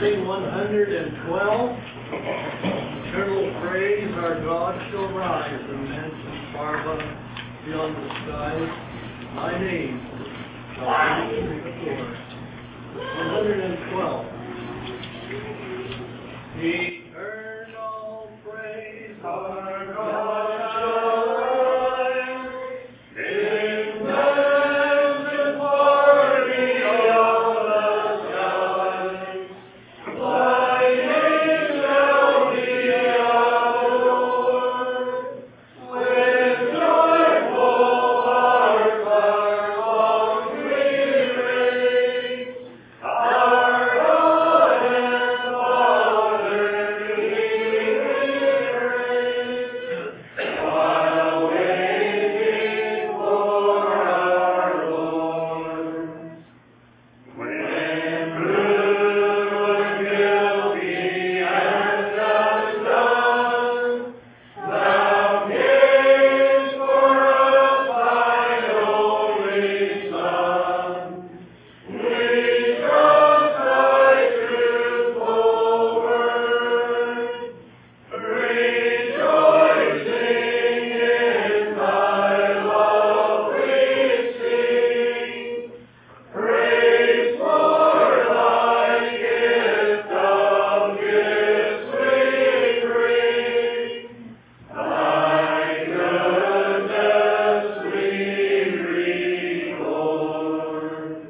Blessing 112. Eternal praise, our God shall rise, and mansions far above beyond the skies. My name shall be before. 112. Eternal praise, our God shall rise, in mansions far beyond the skies. My name shall be adored, with joyful hearts our songs we raise. Our God and Father we praise, while waiting for our Lord. When bruised, guilty, and undone, Thou gavest for us Thine only Son. We trust Thy truthful word, rejoicing in Thy love we sing. Praise for Thy gift of gifts we bring. Thy goodness we record.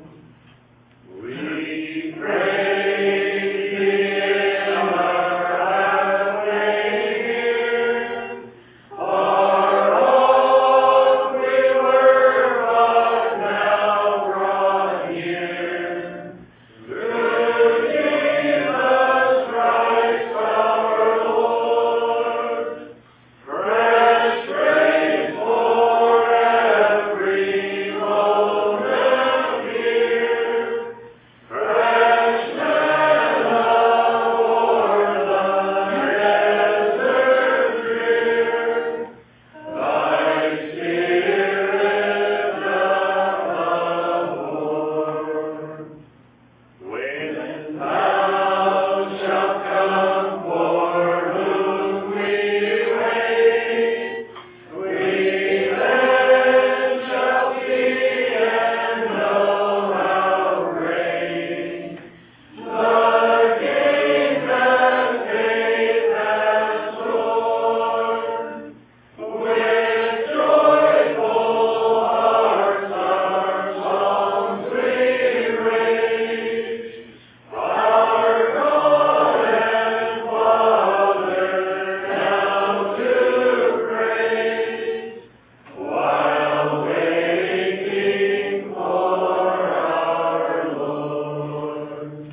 We praise Thee in our happy year. Far off we were, but now brought near. Through Jesus Christ our Lord, fresh grace for every moment here, fresh manna for the desert drear. Thy Spirit doth afford. When Thou shalt come, for whom we wait, we then shall see and know how great the gain that faith has stored. With joyful hearts our songs we raise. Our God and Father now to praise, while waiting for our Lord.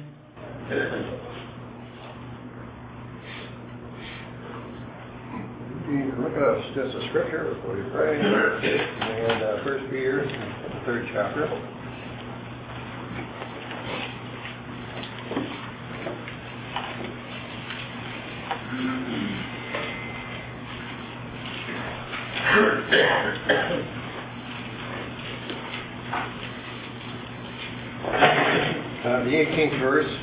You look at just a scripture before you pray. And 1 Peter, the 3rd chapter. The 18th verse.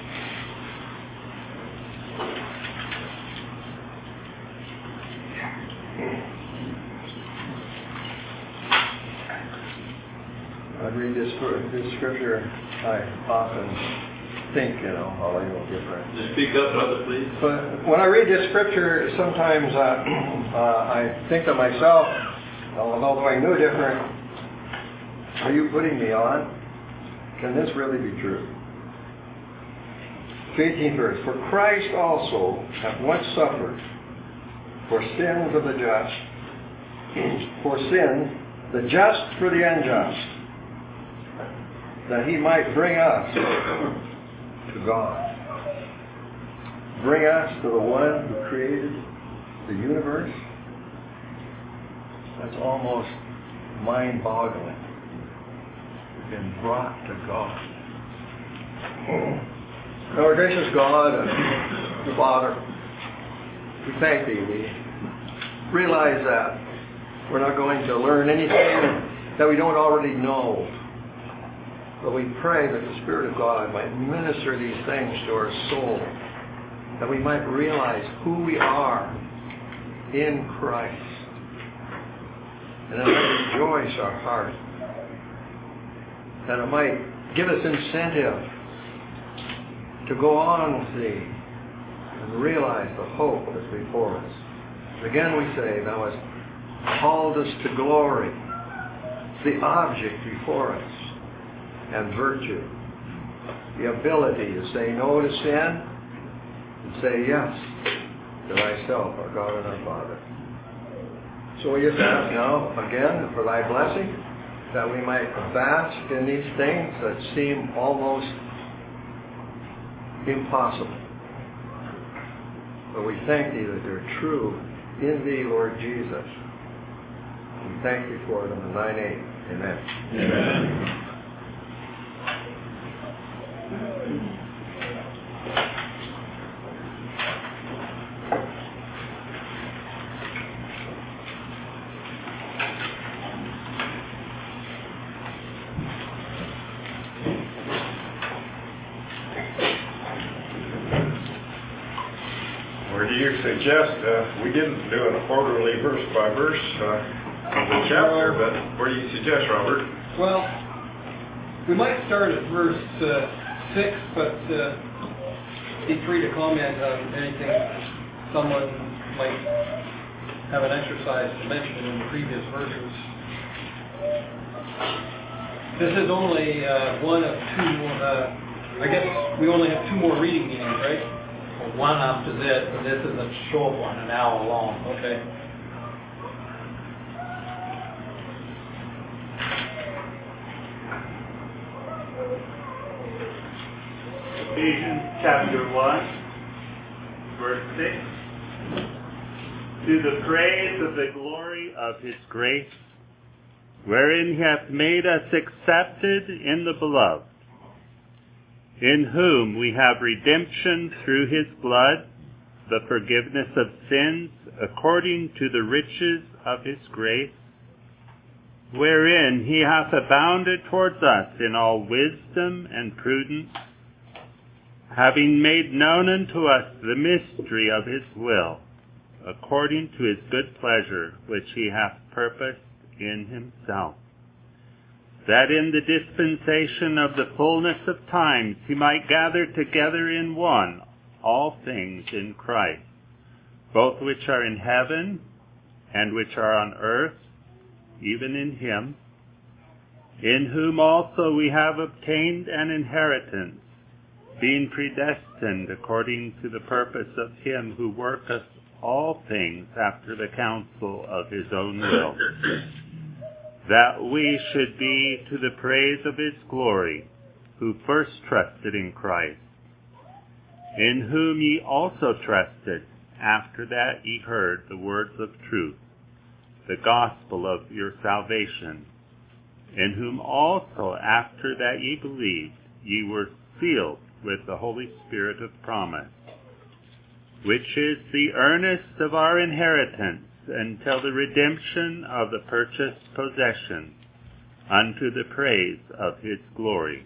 I read this scripture, I often think, how I know different. Just speak up, brother, please. But when I read this scripture, sometimes I think to myself, although I knew different, are you putting me on? Can this really be true? 18th verse. For Christ also hath once suffered for sins of the just, for sin, the just for the unjust, that he might bring us to God. Bring us to the one who created the universe. That's almost mind-boggling. We've been brought to God. Our gracious God and Father, we thank Thee. We realize that we're not going to learn anything that we don't already know. But we pray that the Spirit of God might minister these things to our soul, that we might realize who we are in Christ, and that it might rejoice our heart, that it might give us incentive to go on with thee and realize the hope that's before us. Again we say, thou hast called us to glory, the object before us, and virtue, the ability to say no to sin and say yes to thyself, our God and our Father. So we just ask now again for thy blessing, that we might bask in these things that seem almost impossible. But we thank thee that they're true in thee, Lord Jesus. We thank thee for them in thy name. Amen. Amen. Suggest we didn't do a quarterly verse by verse of the chapter, but where do you suggest, Robert? Well, we might start at verse 6, but be free to comment on anything someone might have an exercise to mention in the previous verses. This is only one of two, I guess we only have two more reading meetings, right? One after this, but this is a short one, an hour long. Okay. Ephesians chapter 1, verse 6. To the praise of the glory of his grace, wherein he hath made us accepted in the beloved, in whom we have redemption through his blood, the forgiveness of sins, according to the riches of his grace, wherein he hath abounded towards us in all wisdom and prudence, having made known unto us the mystery of his will, according to his good pleasure, which he hath purposed in himself, that in the dispensation of the fullness of times he might gather together in one all things in Christ, both which are in heaven and which are on earth, even in him, in whom also we have obtained an inheritance, being predestined according to the purpose of him who worketh all things after the counsel of his own will, that we should be to the praise of his glory, who first trusted in Christ, in whom ye also trusted, after that ye heard the words of truth, the gospel of your salvation, in whom also, after that ye believed, ye were sealed with the Holy Spirit of promise, which is the earnest of our inheritance, until the redemption of the purchased possession, unto the praise of his glory.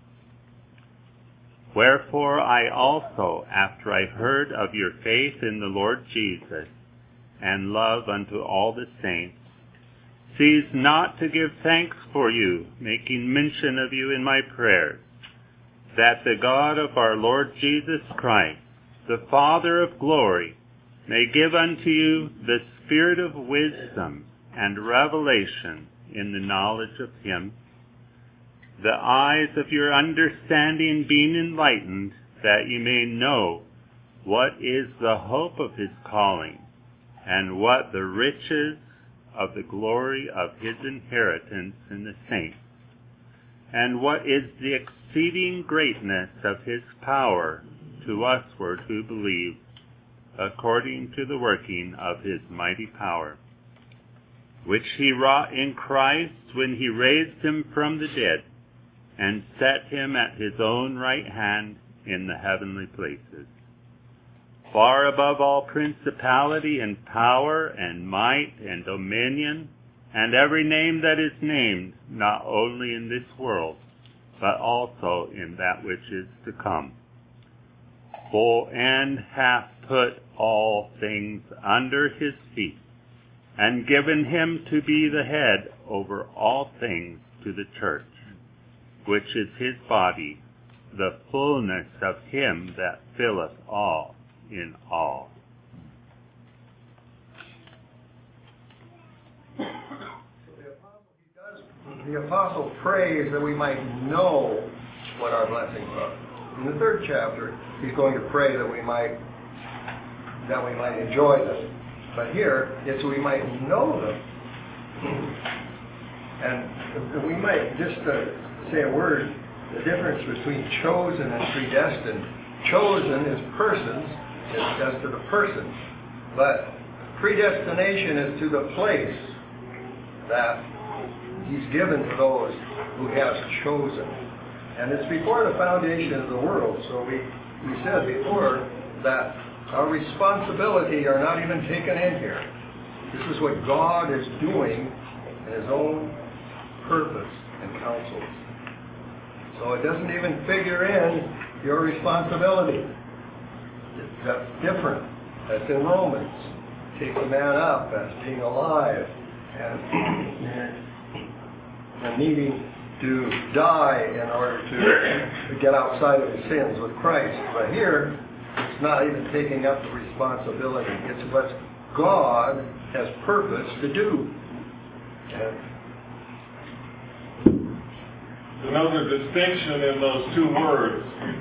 Wherefore I also, after I heard of your faith in the Lord Jesus, and love unto all the saints, cease not to give thanks for you, making mention of you in my prayers, that the God of our Lord Jesus Christ, the Father of glory, may give unto you the spirit of wisdom and revelation in the knowledge of him, the eyes of your understanding being enlightened, that ye may know what is the hope of his calling, and what the riches of the glory of his inheritance in the saints, and what is the exceeding greatness of his power to usward who believe, according to the working of his mighty power, which he wrought in Christ when he raised him from the dead, and set him at his own right hand in the heavenly places, far above all principality and power and might and dominion, and every name that is named, not only in this world, but also in that which is to come. And hath put all things under his feet, and given him to be the head over all things to the church, which is his body, the fullness of him that filleth all in all. The apostle prays that we might know what our blessings are. In the 3rd chapter, he's going to pray that we might enjoy them. But here, it's we might know them. And we might just say a word, the difference between chosen and predestined. Chosen is persons, it's just to the person. But predestination is to the place that he's given to those who he has chosen. And it's before the foundation of the world. So we said before that our responsibility are not even taken in here. This is what God is doing in his own purpose and counsel. So it doesn't even figure in your responsibility. That's different. That's in Romans. Take the man up as being alive and needing to die in order to get outside of his sins with Christ. But here, it's not even taking up the responsibility. It's what God has purpose to do. Another distinction in those two words.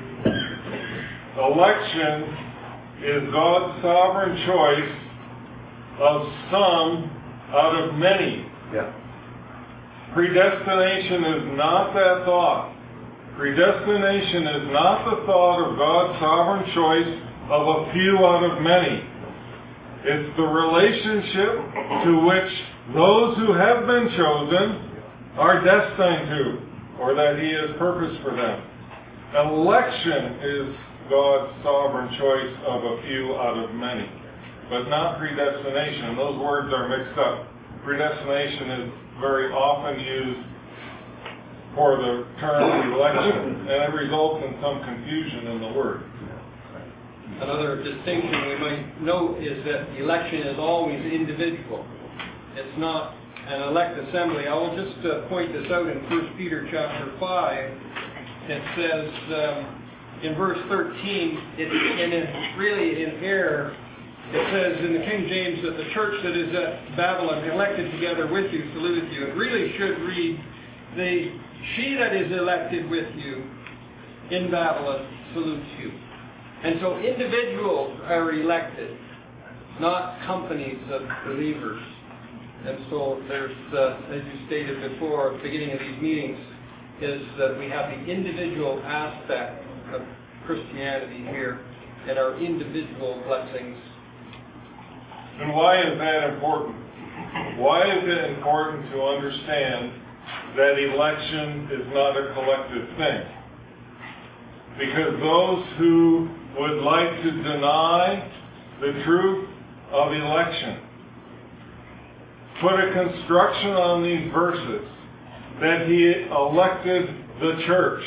Election is God's sovereign choice of some out of many. Yeah. Predestination is not that thought. Predestination is not the thought of God's sovereign choice of a few out of many. It's the relationship to which those who have been chosen are destined to, or that he has purpose for them. Election is God's sovereign choice of a few out of many, but not predestination. Those words are mixed up. Predestination is very often used for the term election, and it results in some confusion in the word. Another distinction we might note is that election is always individual. It's not an elect assembly. I will just point this out in 1 Peter chapter 5. It says in verse 13, it's really in error. It says in the King James that the church that is at Babylon, elected together with you, saluteth you. It really should read, she that is elected with you in Babylon salutes you. And so individuals are elected, not companies of believers. And so there's, as you stated before at the beginning of these meetings, is that we have the individual aspect of Christianity here and our individual blessings. And why is that important? Why is it important to understand that election is not a collective thing? Because those who would like to deny the truth of election put a construction on these verses that he elected the church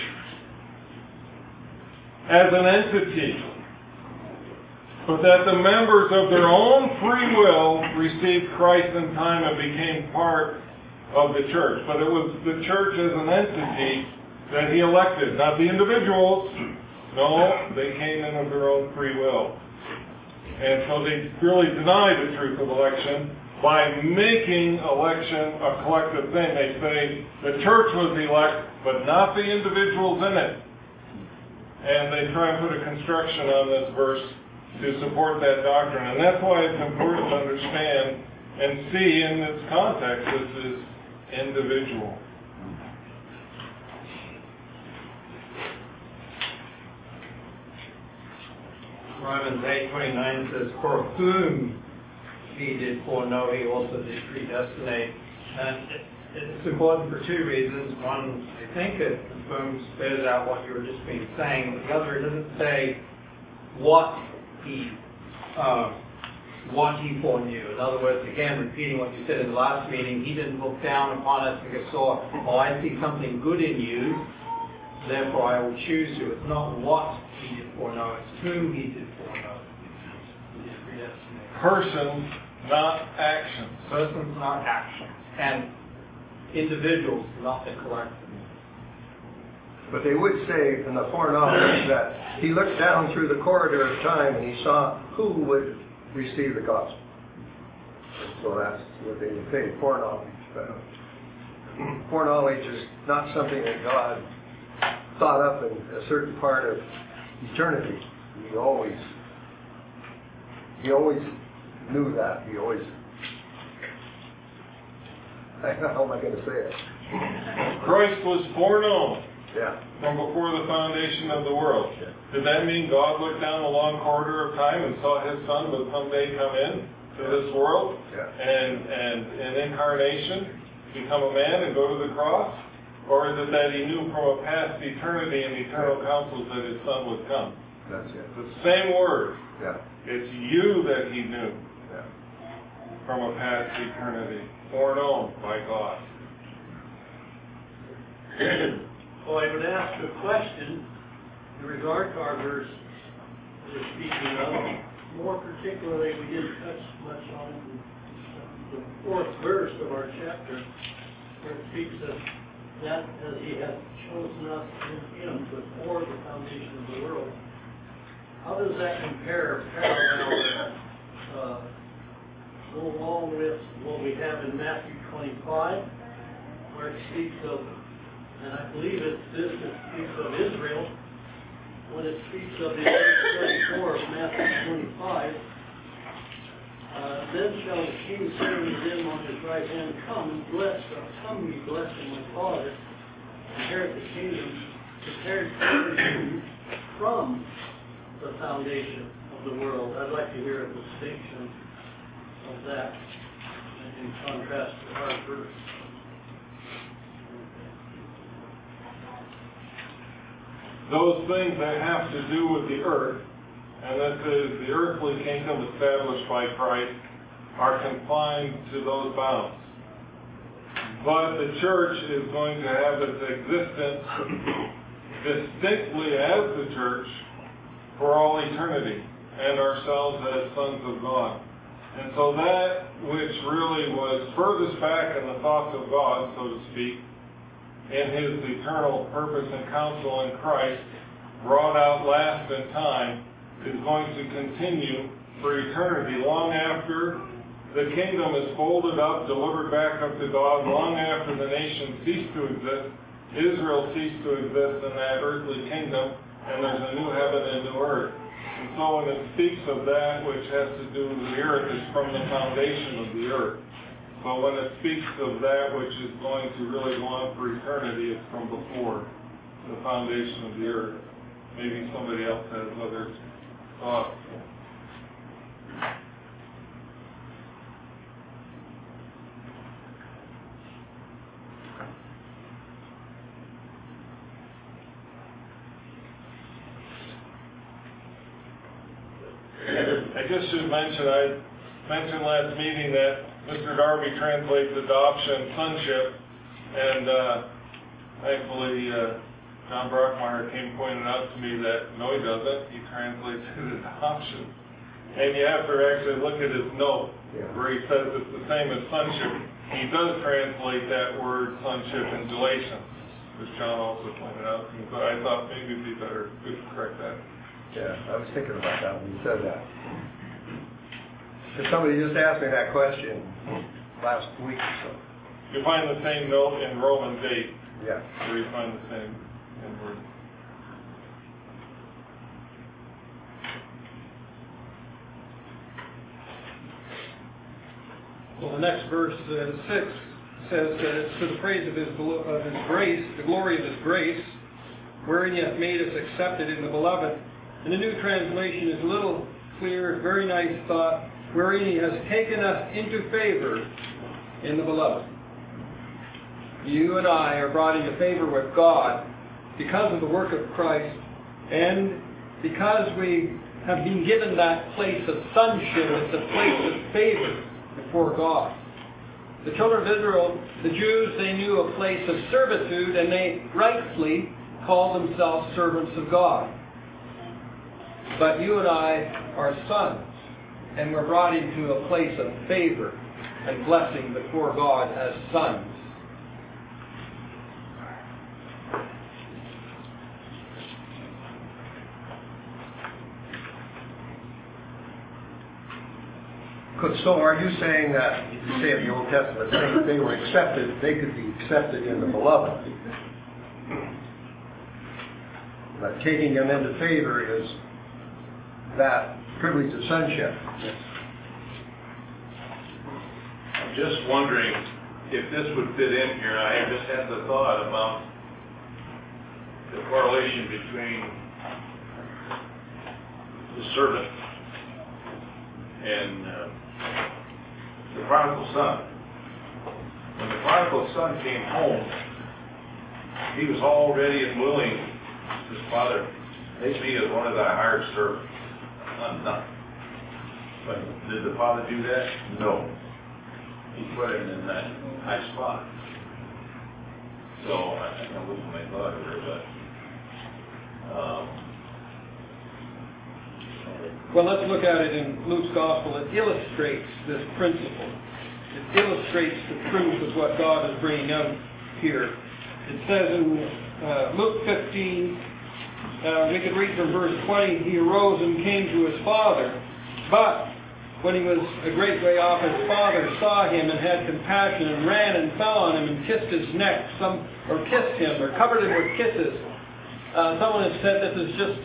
as an entity, but that the members of their own free will received Christ in time and became part of the church. But it was the church as an entity that he elected, not the individuals. No, they came in of their own free will. And so they really deny the truth of election by making election a collective thing. They say the church was elect, but not the individuals in it. And they try and put a construction on this verse to support that doctrine. And that's why it's important to understand and see in this context this is individual. Romans 8:29 says, "For whom he did foreknow, he also did predestinate." And it's important for two reasons. One, I think it confirms, bears out what you were just been saying. The other, it doesn't say what he foreknew. In other words, again, repeating what you said in the last meeting, he didn't look down upon us and saw, oh, I see something good in you, therefore I will choose you. It's not what he did foreknow, it's whom he did foreknow. He did predestinate. Persons, not actions. Persons, not actions. And individuals, not the collective. But they would say in the foreknowledge that he looked down through the corridor of time and he saw who would receive the gospel. So that's what they would say, foreknowledge. But foreknowledge is not something that God thought up in a certain part of eternity. He always knew that. He always, how am I going to say it? Christ was foreknown. Yeah. From before the foundation of the world. Yeah. Did that mean God looked down the long corridor of time and saw his son would someday come in to this world and in incarnation become a man and go to the cross? Or is it that he knew from a past eternity and eternal counsels that his son would come? That's it. The same word. Yeah. It's you that he knew Yeah. from a past eternity, foreknown by God. Well, I would ask a question in regard to our verse we're speaking of. More particularly, we didn't touch much on the fourth verse of our chapter, where it speaks of that as he hath chosen us in him before the foundation of the world. How does that parallel go along with what we have in Matthew 25, where it speaks of, and I believe it's this that speaks of Israel, when it speaks of the verse 34 of Matthew 25, then shall the king say unto them on his right hand, come ye blessed of my Father, inherit the kingdom prepared for you from the foundation of the world. I'd like to hear a distinction of that in contrast to our verse. Those things that have to do with the earth, and this is the earthly kingdom established by Christ, are confined to those bounds. But the church is going to have its existence distinctly as the church for all eternity, and ourselves as sons of God. And so that which really was furthest back in the thoughts of God, so to speak, in his eternal purpose and counsel in Christ, brought out last in time, is going to continue for eternity, long after the kingdom is folded up, delivered back up to God, long after the nation ceased to exist, Israel ceased to exist in that earthly kingdom, and there's a new heaven and new earth. And so when it speaks of that which has to do with the earth, it's from the foundation of the earth. But when it speaks of that which is going to really go on for eternity, it's from before the foundation of the earth. Maybe somebody else has other thoughts. I just should mention, I mentioned last meeting that Mr. Darby translates adoption sonship, and thankfully John Brockmeyer came pointing out to me that no, he doesn't. He translates it adoption. And you have to actually look at his note where he says it's the same as sonship. He does translate that word sonship in Galatians, which John also pointed out to me, but I thought maybe it'd be better to correct that. Yeah, I was thinking about that when you said that. Because somebody just asked me that question last week or so. You find the same note in Romans 8. Yeah. Where you find the same word. Well, the next verse, 6, says, it's for the praise of his grace, the glory of his grace, wherein he hath made us accepted in the beloved. And the New Translation is a little clear, very nice thought, wherein he has taken us into favor in the beloved. You and I are brought into favor with God because of the work of Christ, and because we have been given that place of sonship, it's a place of favor before God. The children of Israel, the Jews, they knew a place of servitude, and they rightfully called themselves servants of God. But you and I are sons, and we're brought into a place of favor and blessing before God as sons. So are you saying that, you say in the Old Testament, they were accepted, they could be accepted in the beloved? But taking them into favor is that privilege of sonship. I'm just wondering if this would fit in here. I just had the thought about the correlation between the servant and the prodigal son. When the prodigal son came home, he was all ready and willing. His father, take me as one of thy hired servants. I'm not. But did the father do that? No. He put him in that high spot. So I think I'm losing my thought here, but Well, let's look at it in Luke's Gospel. It illustrates this principle. It illustrates the truth of what God is bringing out here. It says in Luke 15, we could read from verse 20, he arose and came to his father, but when he was a great way off, his father saw him and had compassion and ran and fell on him and kissed his neck, or kissed him, or covered him with kisses. Someone has said this is just,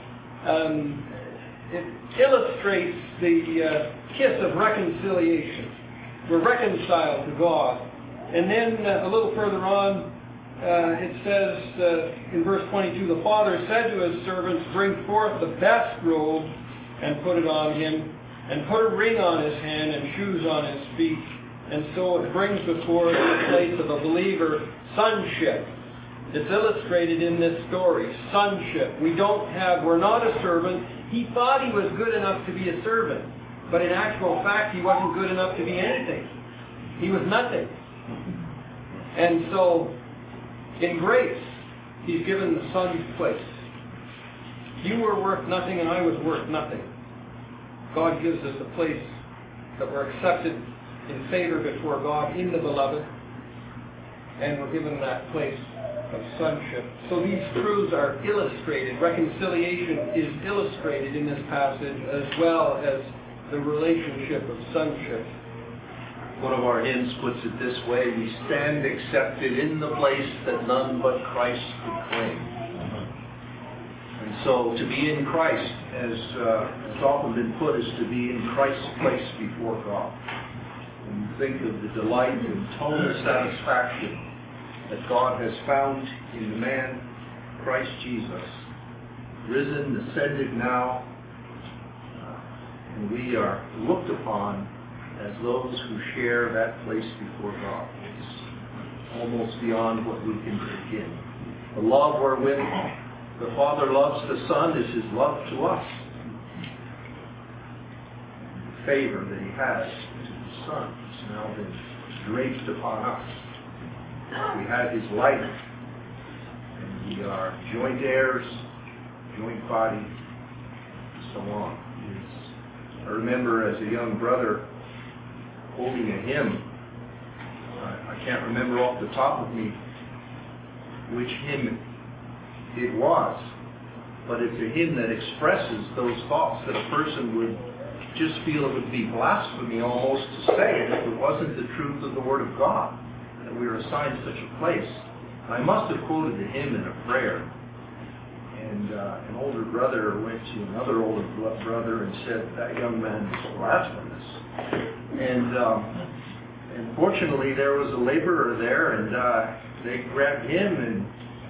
it illustrates the kiss of reconciliation. We're reconciled to God. And then a little further on, it says in verse 22, the father said to his servants, bring forth the best robe and put it on him, and put a ring on his hand and shoes on his feet. And so it brings before the place of a believer sonship. It's illustrated in this story, sonship. We're not a servant. He thought he was good enough to be a servant, but in actual fact he wasn't good enough to be anything. He was nothing. And so, in grace, he's given the son's place. You were worth nothing and I was worth nothing. God gives us a place that we're accepted in favor before God in the beloved, and we're given that place of sonship. So these truths are illustrated. Reconciliation is illustrated in this passage, as well as the relationship of sonship. One of our hymns puts it this way: we stand accepted in the place that none but Christ could claim. And so to be in Christ, as often been put, is to be in Christ's place before God. And you think of the delight and total satisfaction that God has found in the man, Christ Jesus, risen, ascended now, and we are looked upon as those who share that place before God. It's almost beyond what we can begin. The love wherewith the Father loves the Son is his love to us. The favor that he has to the Son has now been draped upon us. We have his life, and we are joint heirs, joint body, and so on. I remember as a young brother quoting a hymn. I can't remember off the top of me which hymn it was, but it's a hymn that expresses those thoughts that a person would just feel it would be blasphemy almost to say it if it wasn't the truth of the Word of God, that we are assigned such a place. I must have quoted the hymn in a prayer, and an older brother went to another older brother and said, that young man is blasphemous. And fortunately there was a laborer there, and they grabbed him, and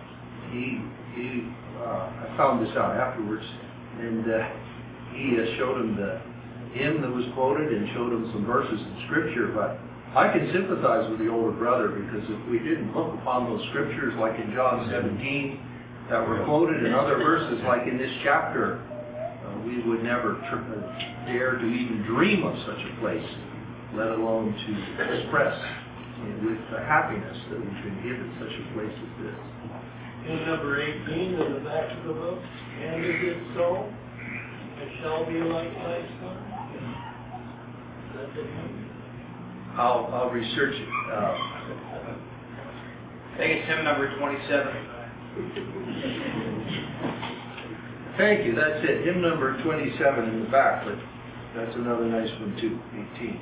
I found this out afterwards, and he showed him the hymn that was quoted and showed him some verses in Scripture. But I can sympathize with the older brother, because if we didn't look upon those Scriptures like in John 17 that were quoted, and other verses like in this chapter, we would never dare to even dream of such a place, let alone to express with the happiness that we've been given such a place as this. hymn number 18 in the back of the book. And is it so? It shall be like thy son. Is that the hymn? I'll research it. I think it's hymn number 27. Thank you, that's it. Hymn number 27 in the back, but that's another nice one too, 18.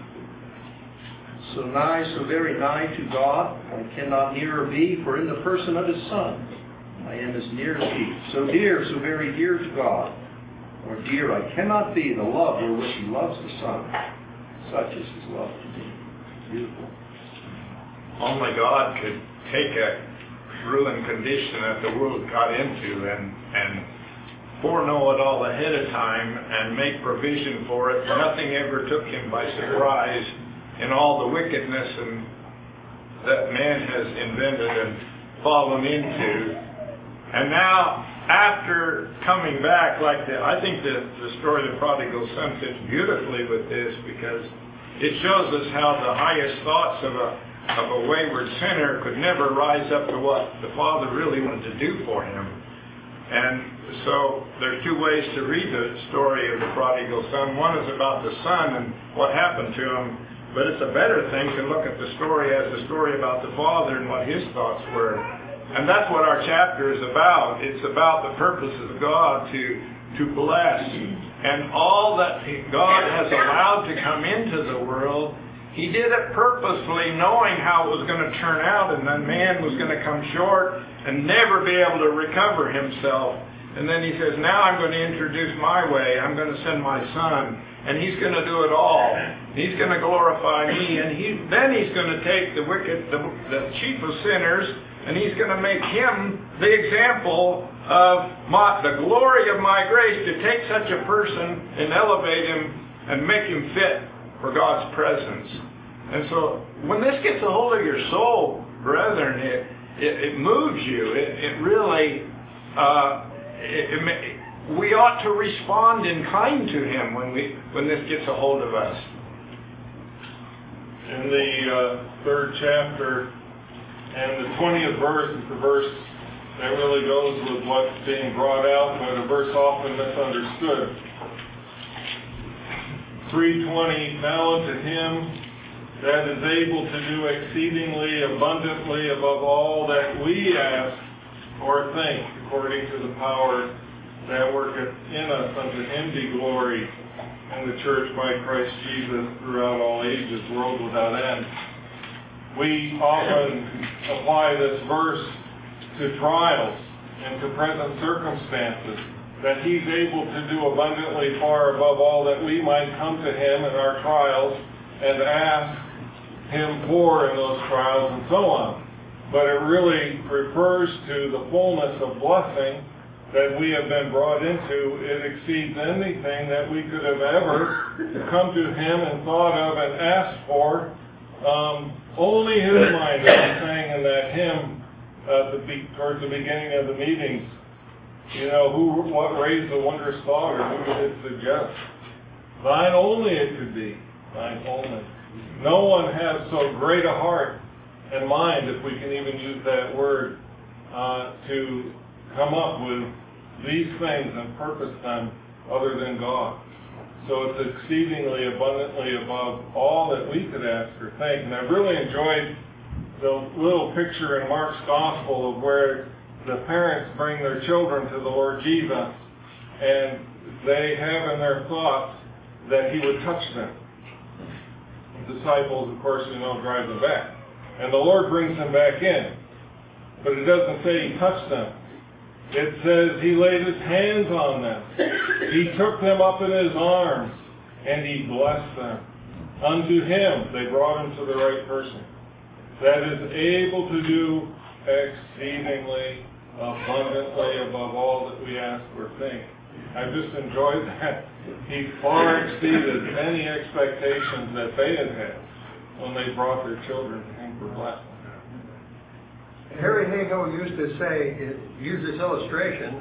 So nigh, so very nigh to God, I cannot nearer be, for in the person of His Son, I am as near as He. So dear, so very dear to God, or dear I cannot be, the love wherewith He loves the Son. Such is His love to me. Beautiful. Only God could take a ruined condition that the world got into and foreknow it all ahead of time and make provision for it. Nothing ever took Him by surprise in all the wickedness that man has invented and fallen into. And now, after coming back, I think the story of the prodigal son fits beautifully with this, because it shows us how the highest thoughts of a wayward sinner could never rise up to what the Father really wanted to do for him. And so there's two ways to read the story of the prodigal son. One is about the son and what happened to him, but it's a better thing to look at the story as a story about the Father and what His thoughts were. And that's what our chapter is about. It's about the purposes of God to bless. And all that God has allowed to come into the world, He did it purposefully, knowing how it was going to turn out, and then man was going to come short and never be able to recover himself. And then He says, now I'm going to introduce my way. I'm going to send my Son, and He's going to do it all. He's going to glorify me, and then He's going to take the wicked, the chief of sinners, and He's going to make him the example of the glory of my grace, to take such a person and elevate him and make him fit for God's presence. And so when this gets a hold of your soul, brethren, it moves you. It really, we ought to respond in kind to Him when this gets a hold of us. In the third chapter, and the 20th verse is the verse that really goes with what's being brought out, but a verse often misunderstood. 3:20, now unto Him that is able to do exceedingly abundantly above all that we ask or think, according to the power that worketh in us, unto Him be glory in the church by Christ Jesus throughout all ages, world without end. We often apply this verse to trials and to present circumstances, that He's able to do abundantly far above all that we might come to Him in our trials and ask Him for in those trials and so on. But it really refers to the fullness of blessing that we have been brought into. It exceeds anything that we could have ever come to Him and thought of and asked for. Only His mind, as I'm saying in that hymn towards the beginning of the meetings, what raised the wondrous thought, or who did it suggest? Thine only it could be, thine only. No one has so great a heart and mind, if we can even use that word, to come up with these things and purpose them other than God. So it's exceedingly abundantly above all that we could ask or think. And I've really enjoyed the little picture in Mark's Gospel of where the parents bring their children to the Lord Jesus, and they have in their thoughts that He would touch them. The disciples, of course, drive them back. And the Lord brings them back in. But it doesn't say He touched them. It says He laid His hands on them. He took them up in His arms, and He blessed them. Unto Him, they brought Him to the right person, that is able to do exceedingly abundantly above all that we ask or think. I've just enjoyed that. He far exceeded any expectations that they had when they brought their children to Him for blessing. Harry Hagel used to say, use this illustration,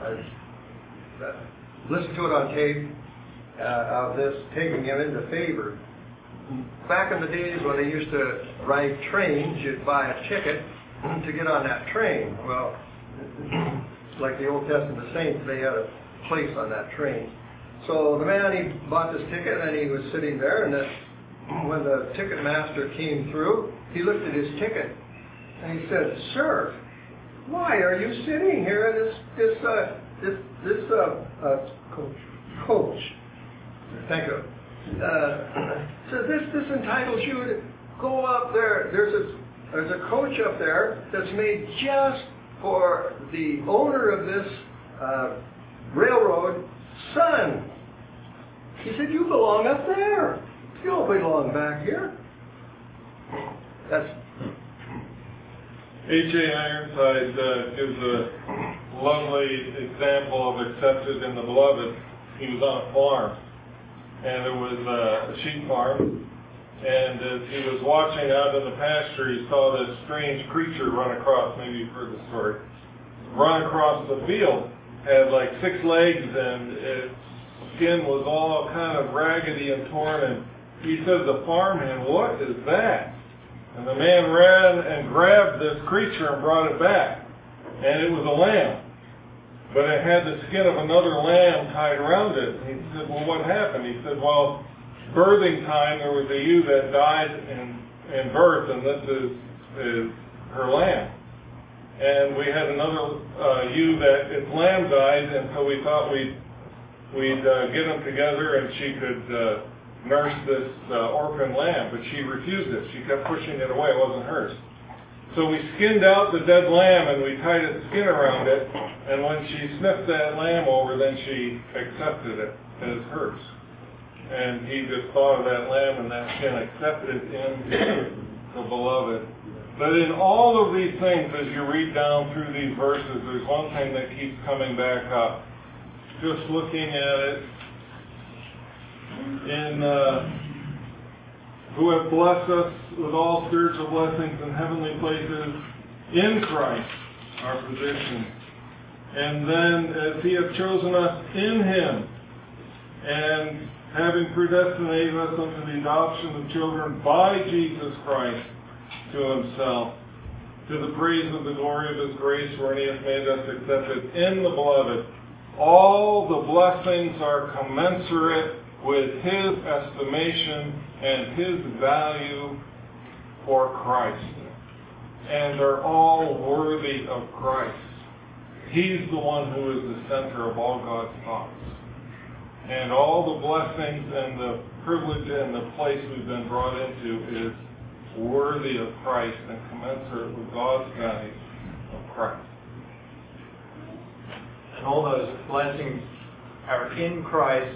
listen to it on tape, of this taking him into favor. Back in the days when they used to ride trains, you'd buy a ticket to get on that train. Well, like the Old Testament saints, they had a place on that train. So the man, he bought this ticket, and he was sitting there, and when the ticket master came through, he looked at his ticket, and he said, "Sir, why are you sitting here in this coach?" Thank you. So this entitles you to go up there. There's a coach up there that's made just for the owner of this railroad son. He said, "You belong up there. You don't belong back here." That's H.A. Ironside gives a lovely example of accepted in the beloved. He was on a farm, and it was a sheep farm, and as he was watching out in the pasture, he saw this strange creature run across, maybe you've heard the story, run across the field, had like 6 legs, and its skin was all kind of raggedy and torn, and he said to the farmhand, "What is that?" And the man ran and grabbed this creature and brought it back. And it was a lamb. But it had the skin of another lamb tied around it. And he said, "Well, what happened?" He said, "Well, birthing time, there was a ewe that died in birth, and this is her lamb. And we had another ewe that its lamb died, and so we thought we'd get them together and she could nurse this orphan lamb, but she refused it. She kept pushing it away. It wasn't hers. So we skinned out the dead lamb and we tied its skin around it, and when she sniffed that lamb over, then she accepted it as hers. And he just thought of that lamb and that skin, accepted in the beloved." But in all of these things, as you read down through these verses, there's one thing that keeps coming back up. Just looking at it, in who have blessed us with all spiritual blessings in heavenly places in Christ, our position. And then as he hath chosen us in him, and having predestinated us unto the adoption of children by Jesus Christ to himself, to the praise of the glory of his grace, wherein he hath made us accepted in the beloved. All the blessings are commensurate with his estimation and his value for Christ. And they're all worthy of Christ. He's the one who is the center of all God's thoughts. And all the blessings and the privilege and the place we've been brought into is worthy of Christ and commensurate with God's value of Christ. And all those blessings are in Christ.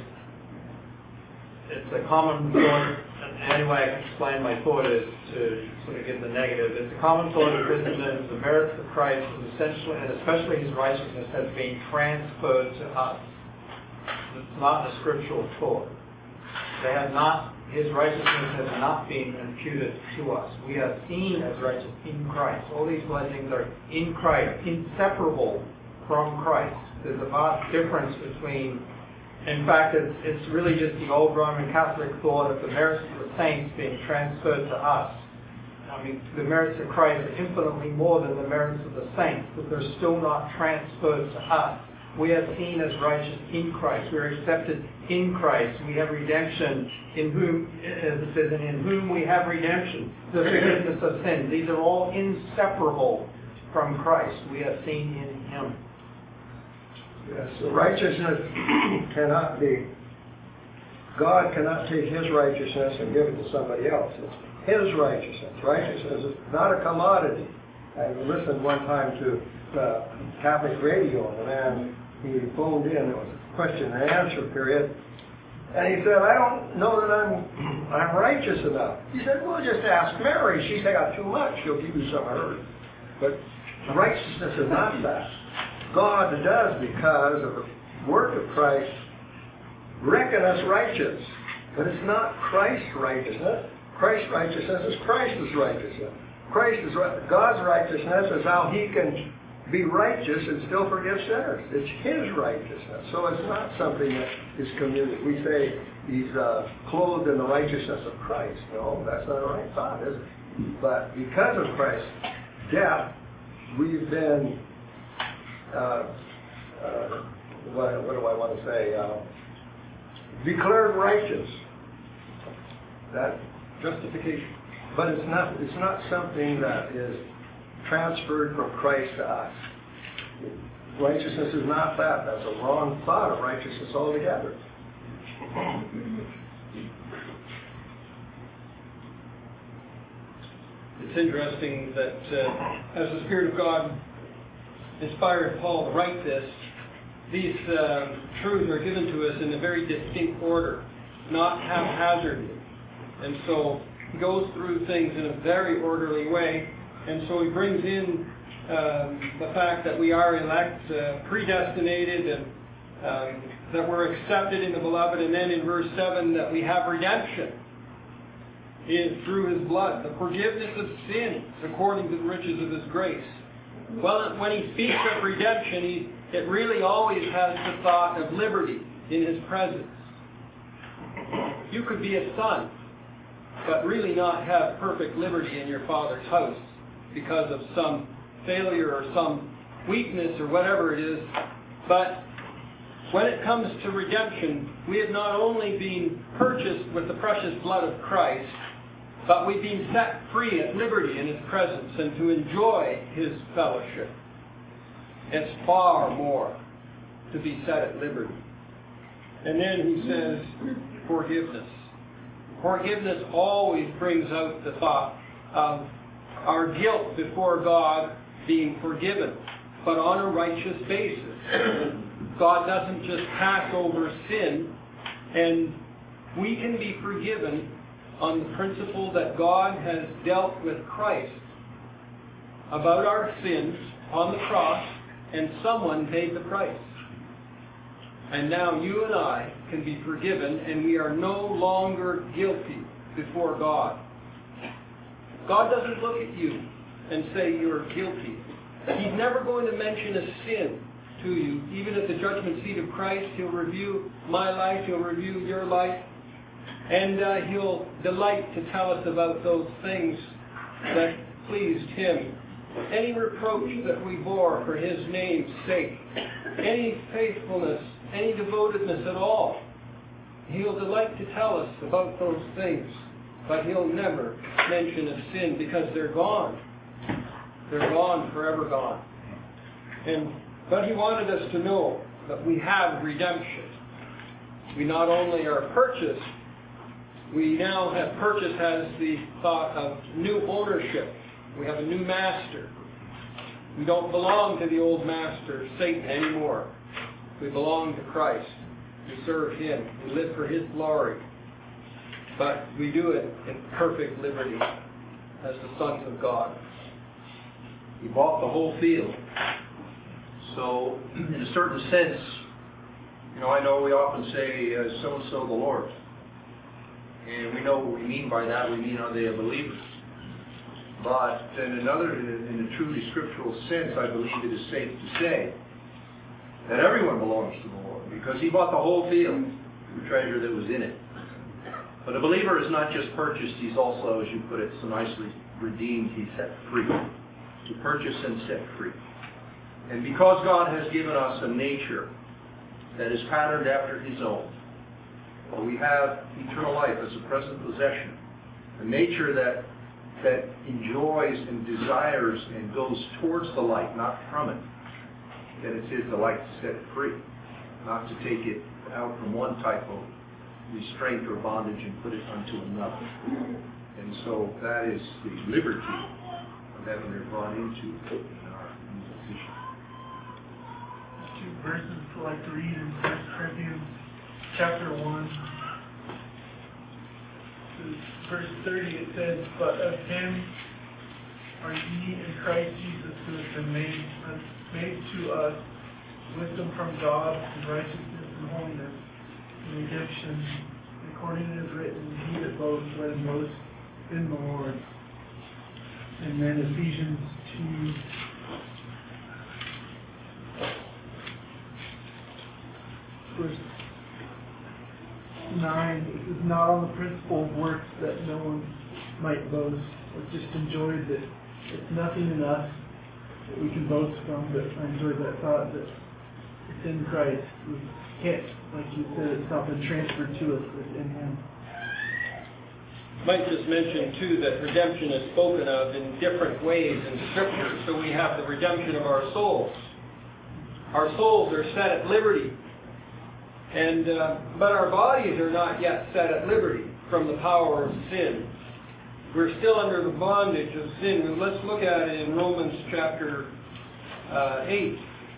It's a common thought, and the only way I can explain my thought is to sort of give the negative. It's a common thought of Christendom. The merits of Christ is essentially, and especially his righteousness, has been transferred to us. It's not a scriptural thought. His righteousness has not been imputed to us. We are seen as righteous in Christ. All these blessings are in Christ, inseparable from Christ. There's a vast difference between, in fact, it's really just the old Roman Catholic thought of the merits of the saints being transferred to us. I mean, the merits of Christ are infinitely more than the merits of the saints, but they're still not transferred to us. We are seen as righteous in Christ. We are accepted in Christ. We have redemption in whom, as it says, and in whom we have redemption, the forgiveness of sins. These are all inseparable from Christ. We are seen in him. Yes, so righteousness cannot be, God cannot take his righteousness and give it to somebody else. It's his righteousness. Righteousness is not a commodity. I listened one time to Catholic radio, and the man, he phoned in, it was a question and answer period, and he said, "I don't know that I'm righteous enough." He said, "Well, just ask Mary. She's got too much. She'll give you some of hers." But righteousness is not that. God does, because of the work of Christ, reckon us righteous. But it's not Christ's righteousness. Christ's righteousness is Christ's righteousness. God's righteousness is how he can be righteous and still forgive sinners. It's his righteousness. So it's not something that is commuted. We say he's clothed in the righteousness of Christ. No, that's not a right thought, is it? But because of Christ's death, we've been what do I want to say? Declared righteous. That Justification. But it's not something that is transferred from Christ to us. Righteousness is not that. That's a wrong thought of righteousness altogether. It's interesting that as the Spirit of God inspired Paul to write this, these truths are given to us in a very distinct order, not haphazardly. And so he goes through things in a very orderly way, and so he brings in the fact that we are elect, predestinated, and that we're accepted in the Beloved, and then in verse 7 that we have redemption through His blood, the forgiveness of sins according to the riches of His grace. Well, when he speaks of redemption, it really always has the thought of liberty in His presence. You could be a son, but really not have perfect liberty in your Father's house because of some failure or some weakness or whatever it is. But when it comes to redemption, we have not only been purchased with the precious blood of Christ, but we've been set free at liberty in His presence and to enjoy His fellowship. It's far more to be set at liberty. And then he says, forgiveness. Forgiveness always brings out the thought of our guilt before God being forgiven, but on a righteous basis. God doesn't just pass over sin, and we can be forgiven on the principle that God has dealt with Christ about our sins on the cross, and someone paid the price. And now you and I can be forgiven, and we are no longer guilty before God. God doesn't look at you and say you're guilty. He's never going to mention a sin to you. Even at the judgment seat of Christ, He'll review my life, He'll review your life, and He'll delight to tell us about those things that pleased Him. Any reproach that we bore for His name's sake, any faithfulness, any devotedness at all, He'll delight to tell us about those things. But He'll never mention a sin because they're gone. They're gone, forever gone. But He wanted us to know that we have redemption. We not only are purchased, we now have purchase has the thought of new ownership. We have a new master. We don't belong to the old master, Satan, anymore. We belong to Christ. We serve Him. We live for His glory. But we do it in perfect liberty as the sons of God. He bought the whole field. So, in a certain sense, I know we often say, so-and-so the Lord. And we know what we mean by that. We mean, are they a believer? But in a truly scriptural sense, I believe it is safe to say that everyone belongs to the Lord, because He bought the whole field, the treasure that was in it. But a believer is not just purchased, he's also, as you put it so nicely, redeemed, he's set free. To purchase and set free. And because God has given us a nature that is patterned after His own, we have eternal life as a present possession. A nature that enjoys and desires and goes towards the light, not from it. That it's His delight to set it free, not to take it out from one type of restraint or bondage and put it unto another. And so that is the liberty of having been brought into our position. Two verses I'd like to read in 1 Corinthians chapter 1. Verse 30, it says, "But of Him are ye in Christ Jesus, who has been made to us wisdom from God, and righteousness and holiness, and redemption, according as written, He that boasts, let him boast in the Lord." And then Ephesians 2, verse 9, it says, "Not on the principle of works that no one might boast, or just enjoy that it's nothing in us. we can boast from, but I enjoyed that thought that it's in Christ. We can't, like you said, it's not been transferred to us, it's in Him. Might just mention too that redemption is spoken of in different ways in Scripture. So we have the redemption of our souls. Our souls are set at liberty, and but our bodies are not yet set at liberty from the power of sin. We're still under the bondage of sin. And let's look at it in Romans chapter 8.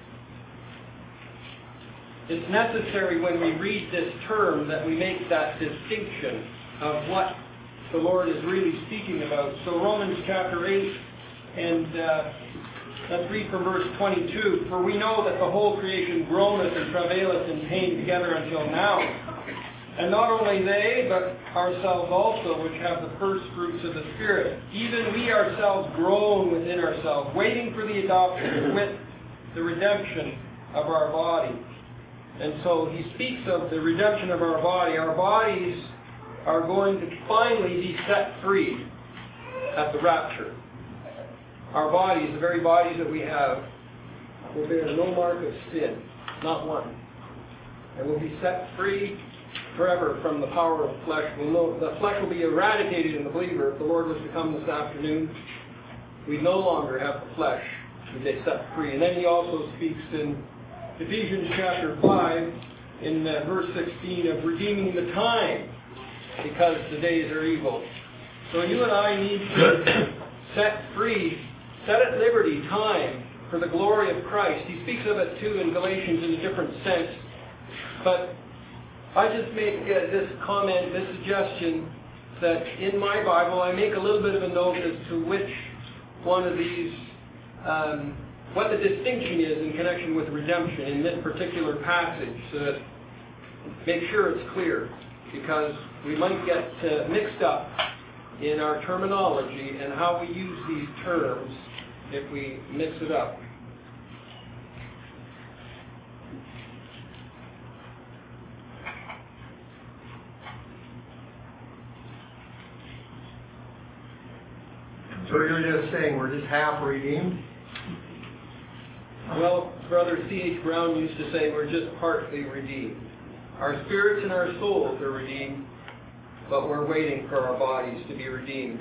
It's necessary when we read this term that we make that distinction of what the Lord is really speaking about. So Romans chapter 8, and let's read from verse 22. For we know that the whole creation groaneth and travaileth in pain together until now. And not only they, but ourselves also, which have the first fruits of the Spirit. Even we ourselves groan within ourselves, waiting for the adoption, with the redemption of our body. And so he speaks of the redemption of our body. Our bodies are going to finally be set free at the rapture. Our bodies, the very bodies that we have, will bear no mark of sin, not one. And will be set free forever from the power of flesh. The flesh will be eradicated in the believer. If the Lord was to come this afternoon, we no longer have the flesh to be set free. And then he also speaks in Ephesians chapter 5, in verse 16, of redeeming the time, because the days are evil. So you and I need to set free, set at liberty time for the glory of Christ. He speaks of it too in Galatians in a different sense. But I just make this comment, this suggestion, that in my Bible I make a little bit of a note as to which one of these, what the distinction is in connection with redemption in this particular passage, so that make sure it's clear, because we might get mixed up in our terminology and how we use these terms if we mix it up. So you're just saying we're just half redeemed? Well, Brother C.H. Brown used to say we're just partly redeemed. Our spirits and our souls are redeemed, but we're waiting for our bodies to be redeemed.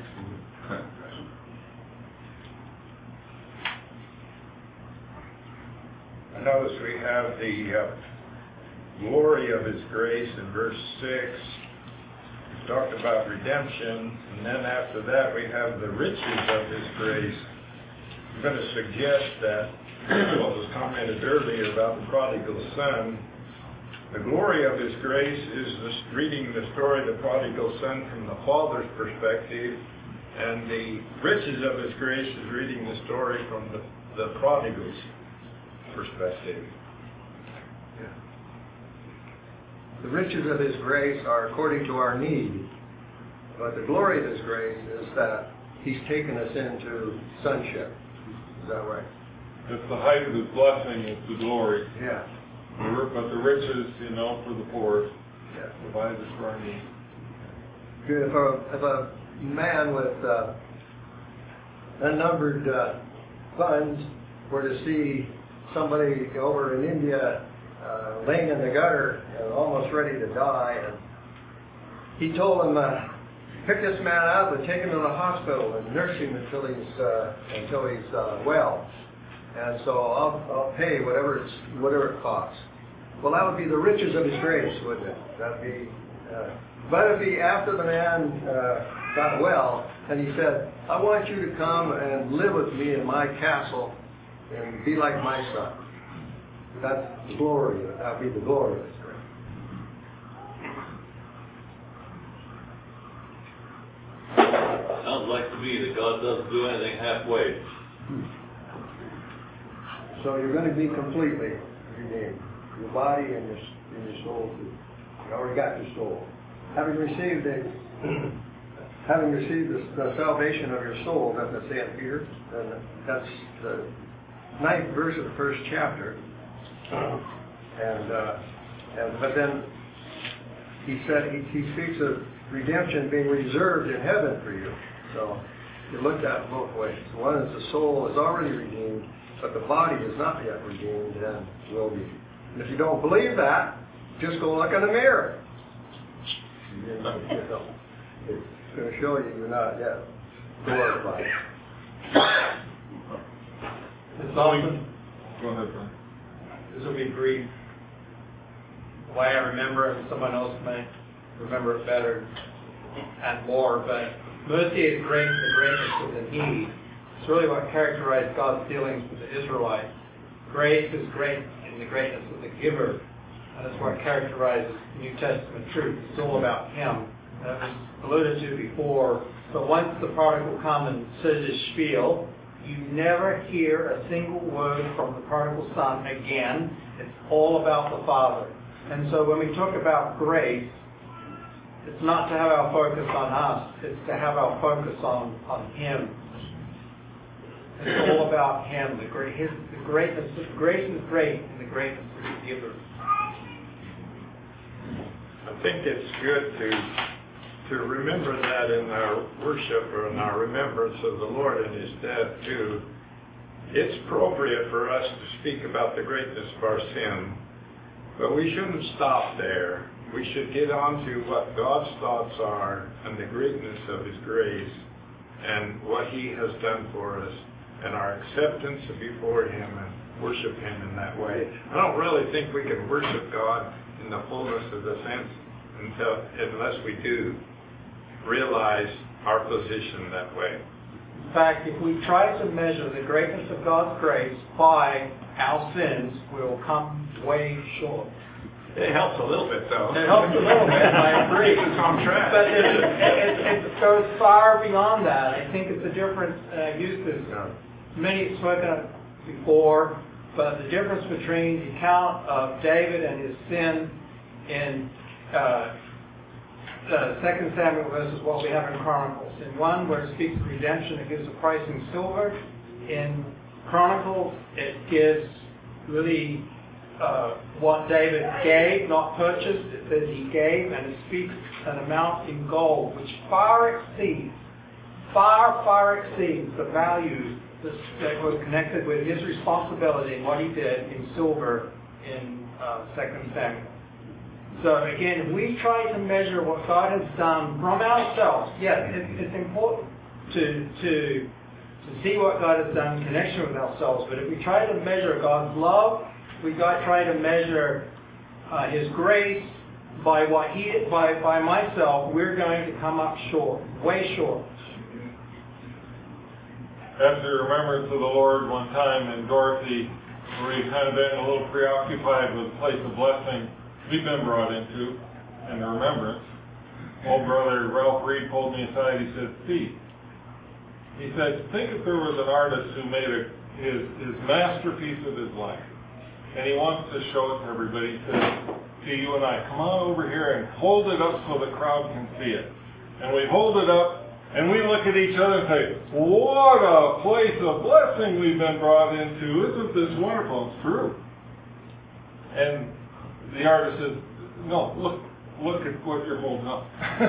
I notice we have the glory of His grace in verse 6. We talked about redemption, and then after that we have the riches of His grace. I'm going to suggest that what was commented earlier about the prodigal son, the glory of His grace is reading the story of the prodigal son from the father's perspective, and the riches of His grace is reading the story from the prodigal's perspective. Yeah. The riches of His grace are according to our need, but the glory of His grace is that He's taken us into sonship. Is that right? It's the height of His blessing, it's the glory. Yeah. But the riches, for the poor, Yeah. provides us for our need. If a man with unnumbered funds were to see somebody over in India laying in the gutter and almost ready to die, and he told him, pick this man up and take him to the hospital and nurse him until he's well. And so I'll pay whatever it costs. Well, that would be the riches of His grace, wouldn't it? That'd be. But if he, after the man got well, and he said, "I want you to come and live with me in my castle and be like my son," that's the glory. That'd be the glory of His grace. Sounds like to me that God doesn't do anything halfway. So you're going to be completely redeemed. Your body and your soul too. You already got your soul. Having received the salvation of your soul, doesn't it say in Peter? And that's the 9th verse of the 1st chapter. But then he said he speaks of redemption being reserved in heaven for you. So you looked at it both ways. One is the soul is already redeemed, but the body is not yet redeemed and will be. And if you don't believe that, just go look in the mirror. You know, it's going to show you you're not yet glorified. It's often, Go ahead, Brian. this will be brief. The way I remember it, someone else may remember it better and more, but mercy is great in the greatness of the need. It's really what characterized God's dealings with the Israelites. Grace is great in the greatness of the giver. And that's what characterizes New Testament truth. It's all about Him. That was alluded to before. But once the prodigal comes and says his spiel, you never hear a single word from the prodigal son again. It's all about the Father. And so when we talk about grace, it's not to have our focus on us. It's to have our focus on Him. It's all about Him. The greatness. Grace is great in the greatness of the giver. I think it's good to remember that in our worship or in our remembrance of the Lord and His death too. It's appropriate for us to speak about the greatness of our sin, but we shouldn't stop there. We should get on to what God's thoughts are and the greatness of His grace and what He has done for us and our acceptance before Him and worship Him in that way. I don't really think we can worship God in the fullness of the sense unless we do realize our position that way. In fact, if we try to measure the greatness of God's grace by our sins, we'll come way short. It helps a little bit, though. It helps a little bit, I agree. It's on track. But it goes far beyond that. I think it's a difference, I've used this, many have spoken of before, but the difference between the account of David and his sin in 2 Samuel versus what we have in Chronicles. In one where it speaks of redemption, it gives a price in silver. In Chronicles, it gives really what David gave, not purchased. It says he gave, and it speaks an amount in gold, which far exceeds the value that was connected with his responsibility and what he did in silver in 2 Samuel. So again, if we try to measure what God has done from ourselves, yes, it's important to see what God has done in connection with ourselves, but if we try to measure God's love, we try to measure His grace by by myself, we're going to come up short, way short. After remembrance of the Lord one time in Dorothy, where we've kind of been a little preoccupied with the place of blessing we've been brought into and the remembrance, old brother Ralph Reed pulled me aside. He said, Steve, he said, think if there was an artist who made his masterpiece of his life, and he wants to show it to everybody. He says to you and I, come on over here and hold it up so the crowd can see it. And we hold it up, and we look at each other and say, what a place of blessing we've been brought into. Isn't this wonderful? It's true. And the artist says, no, look at what you're holding up.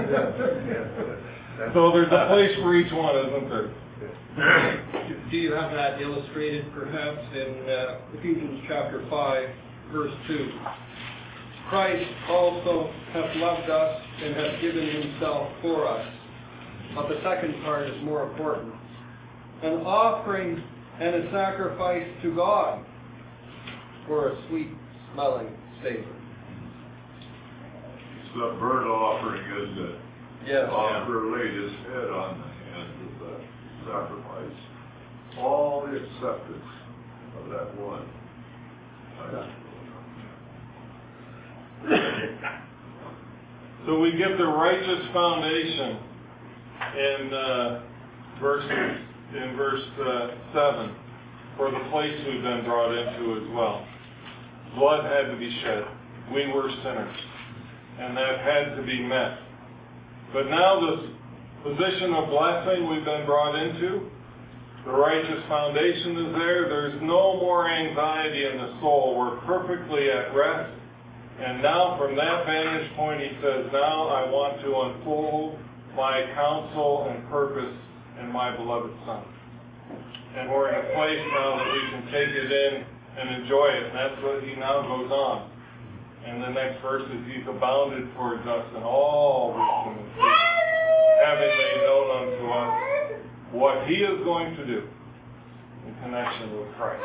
So there's a place for each one, isn't there? Do you have that illustrated perhaps in Ephesians chapter 5, verse 2? Christ also hath loved us and hath given Himself for us. But the second part is more important. An offering and a sacrifice to God for a sweet-smelling savor. It's the burnt offering, isn't it? Yes. Offer laid his head on the hand of the sacrifice. All the acceptance of that one. So we get the righteous foundation in verse 7 for the place we've been brought into as well. Blood had to be shed. We were sinners, and that had to be met. But now this position of blessing we've been brought into, the righteous foundation is there. There's no more anxiety in the soul. We're perfectly at rest. And now from that vantage point, he says, now I want to unfold my counsel and purpose in my beloved Son. And we're in a place now that we can take it in and enjoy it. And that's what he now goes on. And the next verse is, he's abounded towards us in all wisdom and truth, having made known unto us what he is going to do in connection with Christ.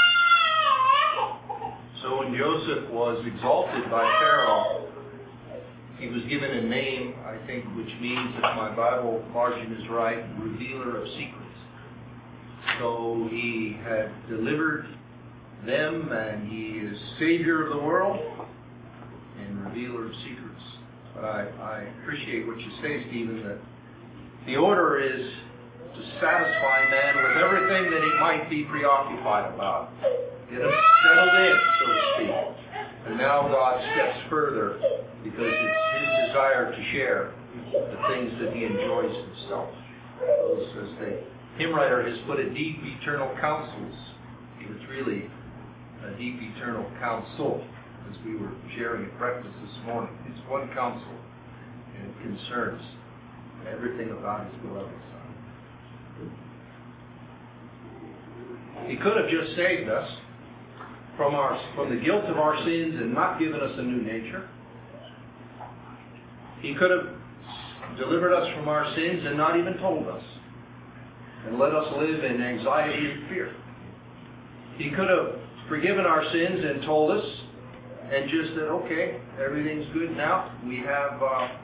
So when Joseph was exalted by Pharaoh, he was given a name, I think, which means, if my Bible margin is right, revealer of secrets. So he had delivered them, and he is Savior of the world and revealer of secrets. But I appreciate what you say, Stephen, that the order is to satisfy man with everything that he might be preoccupied about. Get him settled in, so to speak. And now God steps further because it's his desire to share the things that he enjoys himself. Those, as the hymn writer has put it, deep eternal counsels. It's really a deep eternal counsel, as we were sharing at breakfast this morning. It's one counsel, and it concerns everything about his beloved Son. He could have just saved us from the guilt of our sins and not given us a new nature. He could have delivered us from our sins and not even told us, and let us live in anxiety and fear. He could have forgiven our sins and told us, and just said, okay, everything's good now. We have,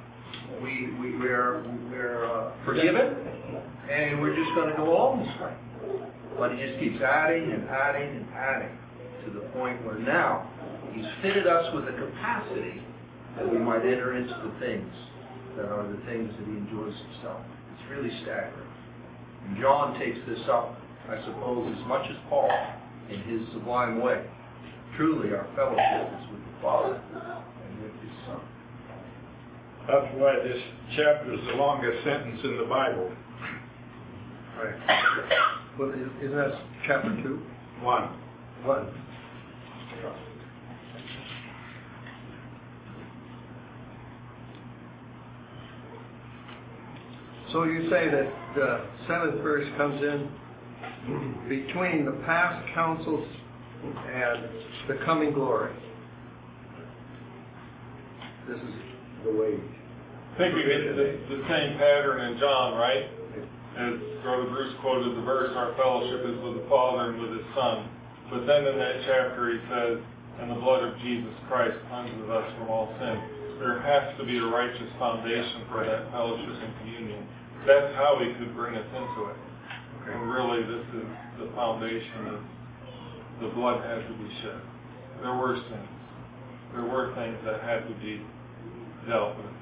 we're forgiven, and we're just going to go on this way. But he just keeps adding and adding and adding to the point where now he's fitted us with a capacity that we might enter into the things that are the things that he enjoys himself. It's really staggering. And John takes this up, I suppose, as much as Paul in his sublime way. Truly, our fellowship is with the Father and with his Son. That's why this chapter is the longest sentence in the Bible. Right. Well, isn't that chapter 2? 1. So you say that the 7th verse comes in between the past counsels and the coming glory. This is the way. I think we get the same pattern in John, right? As Brother Bruce quoted the verse, our fellowship is with the Father and with his Son. But then in that chapter he says, and the blood of Jesus Christ cleanses us from all sin. There has to be a righteous foundation for that fellowship and communion. That's how he could bring us into it. Okay. And really this is the foundation of the blood had to be shed. There were sins. There were things that had to be dealt with.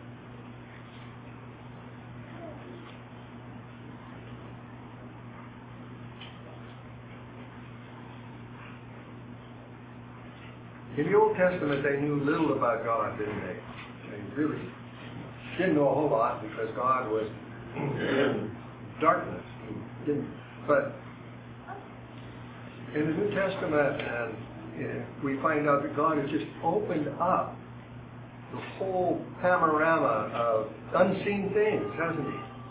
In the Old Testament, they knew little about God, didn't they? They really didn't know a whole lot because God was in darkness. But in the New Testament, we find out that God has just opened up the whole panorama of unseen things, hasn't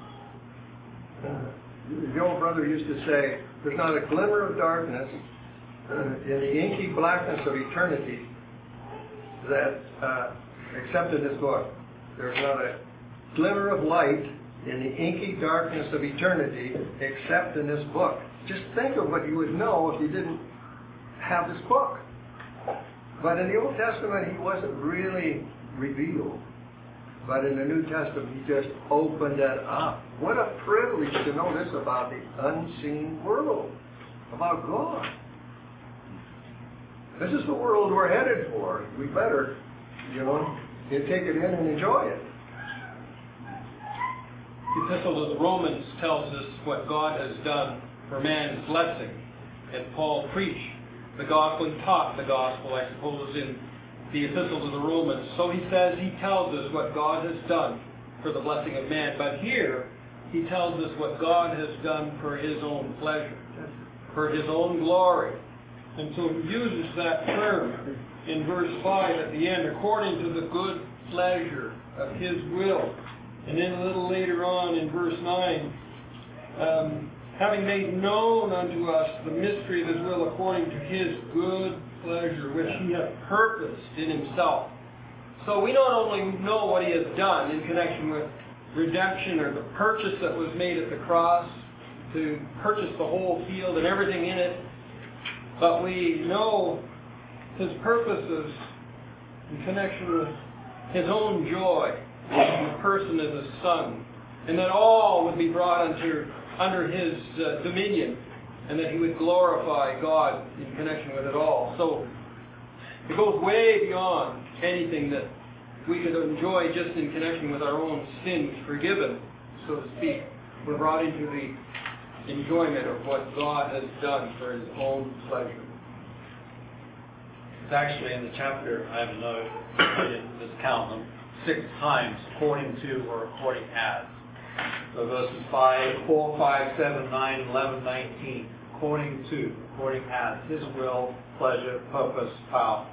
he? The old brother used to say, there's not a glimmer of darkness in the inky blackness of eternity that except in this book. There's not a glimmer of light in the inky darkness of eternity except in this book. Just think of what you would know if you didn't have this book. But in the Old Testament, he wasn't really revealed. But in the New Testament, he just opened it up. What a privilege to know this about the unseen world, about God. This is the world we're headed for. We better, take it in and enjoy it. The Epistle to the Romans tells us what God has done for man's blessing. And Paul preached the gospel and taught the gospel, I suppose, in the Epistle to the Romans. So he tells us what God has done for the blessing of man. But here, he tells us what God has done for his own pleasure, for his own glory. And so he uses that term in verse 5 at the end, according to the good pleasure of his will. And then a little later on in verse 9, having made known unto us the mystery of his will according to his good pleasure, which he hath purposed in himself. So we not only know what he has done in connection with redemption, or the purchase that was made at the cross to purchase the whole field and everything in it, but we know his purposes in connection with his own joy in the person of his Son, and that all would be brought under his dominion, and that he would glorify God in connection with it all. So it goes way beyond anything that we could enjoy just in connection with our own sins forgiven, so to speak. We're brought into the enjoyment of what God has done for his own pleasure. It's actually in the chapter, I have a note, I didn't just count them, 6 times, according to or according as. So verses 4, 5, 7, 9, 11, 19, according to, according as, his will, pleasure, purpose, power.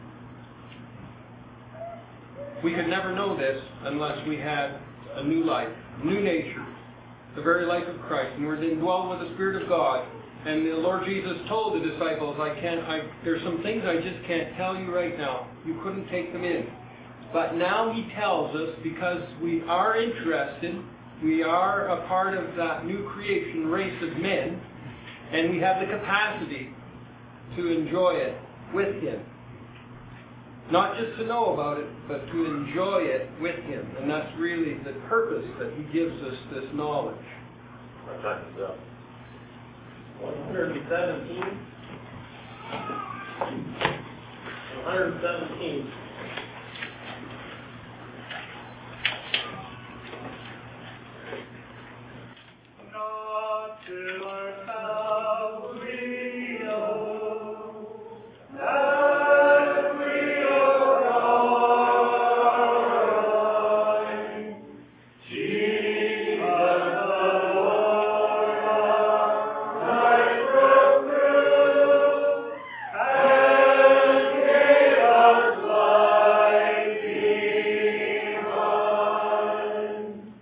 We could never know this unless we had a new life, new nature, the very life of Christ, and we're indwelled with the Spirit of God. And the Lord Jesus told the disciples, there's some things I just can't tell you right now. You couldn't take them in. But now he tells us, because we are interested, we are a part of that new creation race of men, and we have the capacity to enjoy it with him. Not just to know about it, but to enjoy it with him. And that's really the purpose that he gives us this knowledge. Our time is up. 117. 117. Not to ourselves we owe, that we owe our own. Jesus the Lord, life broke through, and gave us life divine.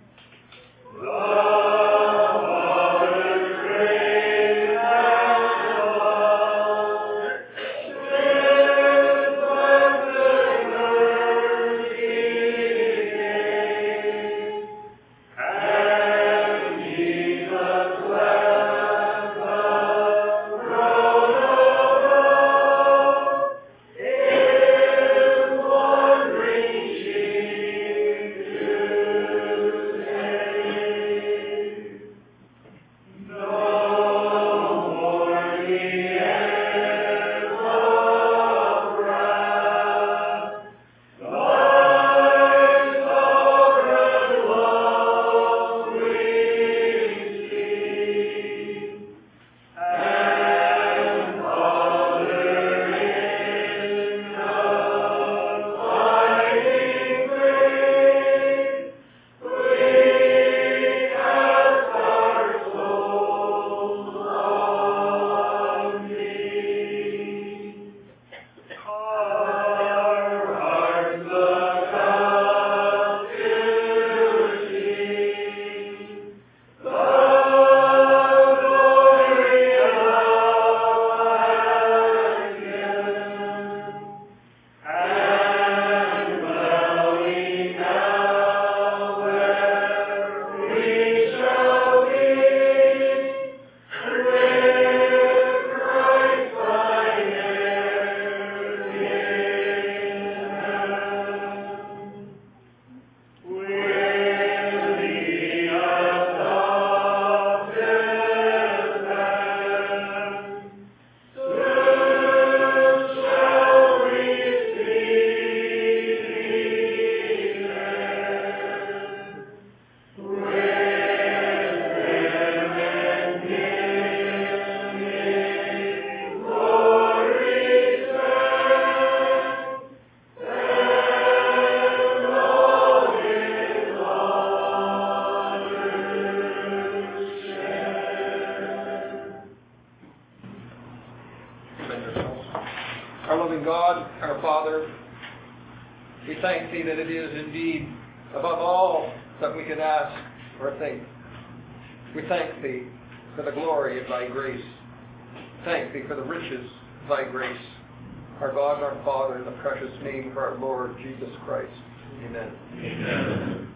Our loving God, our Father, we thank Thee that it is indeed above all that we could ask or think. We thank Thee for the glory of thy grace. Thank thee for the riches of thy grace. Our God and our Father, in the precious name of our Lord Jesus Christ. Amen. Amen.